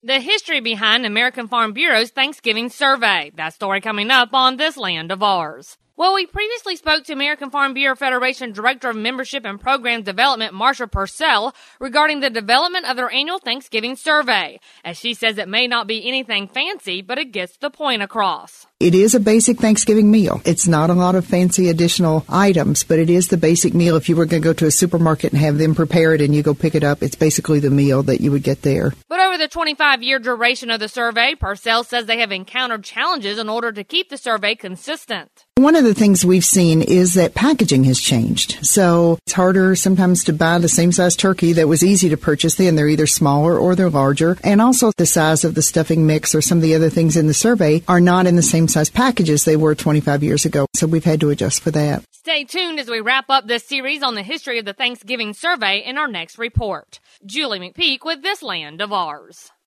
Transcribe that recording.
The history behind American Farm Bureau's Thanksgiving survey. That story coming up on This Land of Ours. Well, we previously spoke to American Farm Bureau Federation Director of Membership and Program Development, Marsha Purcell, regarding the development of their annual Thanksgiving survey. As she says, it may not be anything fancy, but it gets the point across. It is a basic Thanksgiving meal. It's not a lot of fancy additional items, but it is the basic meal. If you were going to go to a supermarket and have them prepare it and you go pick it up, it's basically the meal that you would get there. But over the 25-year duration of the survey, Purcell says they have encountered challenges in order to keep the survey consistent. One of the things we've seen is that packaging has changed. So it's harder sometimes to buy the same size turkey that was easy to purchase then. They're either smaller or they're larger. And also the size of the stuffing mix or some of the other things in the survey are not in the same size packages they were 25 years ago. So we've had to adjust for that. Stay tuned as we wrap up this series on the history of the Thanksgiving survey in our next report. Julie McPeak with This Land of Ours.